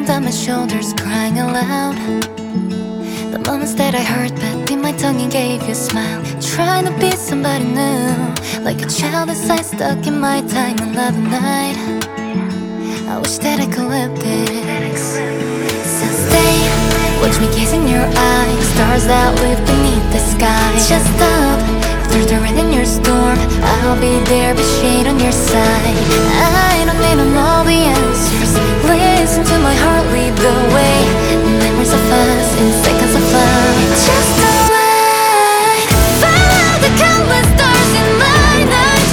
on my shoulders, crying aloud. The moments that I hurt, but bit my tongue and gave you a smile. Trying to be somebody new, like a child as I stuck in my time another night. I wish that I could live this. So stay, watch me gazing in your eyes, stars that live beneath the sky. Just stop, through the rain in your storm, I'll be there, be shade on your side. I don't need to know the answers, listen to my heart lead the way. Memories of us in seconds of love. Just a light, follow the countless stars in my night.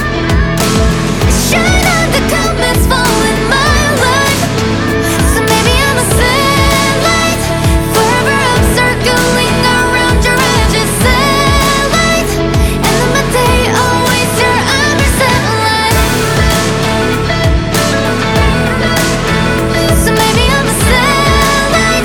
Shine on the comets, fall in my life. So maybe I'm a satellite, forever I'm circling around your edges. Satellite, and in my day always your I'm your satellite. So maybe I'm a satellite.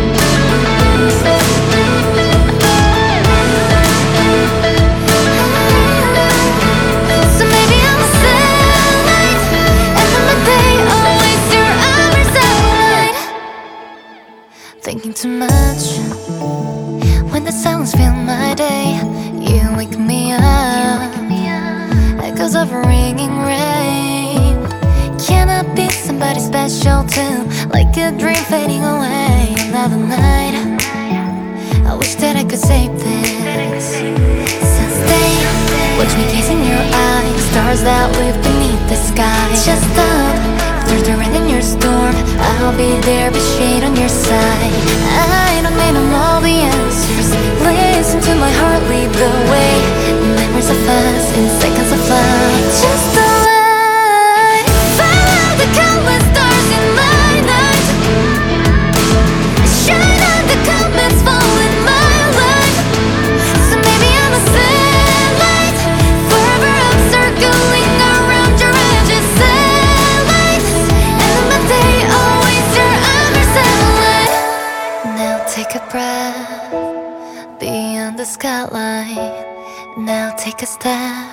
So maybe I'm a satellite, and in my day always your I'm your satellite. Thinking too much, when the silence fill my day, you wake me up, echoes of a ringing rain. Can I be somebody special too, like a dream fading away another night? I wish that I could save this. So stay, watch me gaze in your eyes, stars that live beneath the sky. Just stop, through the rain in your storm, I'll be there, be shade on your side. I don't need to know the answers, listen to my heart lead the way. Memories of us in seconds of love. Just a light, follow the countless stars in my night. Shine on the comets, fall in my life. So maybe I'm a satellite, forever I'm circling around your edges. Satellite, and in my day always your I'm your satellite. Now take a breath, beyond the skyline. Now take a step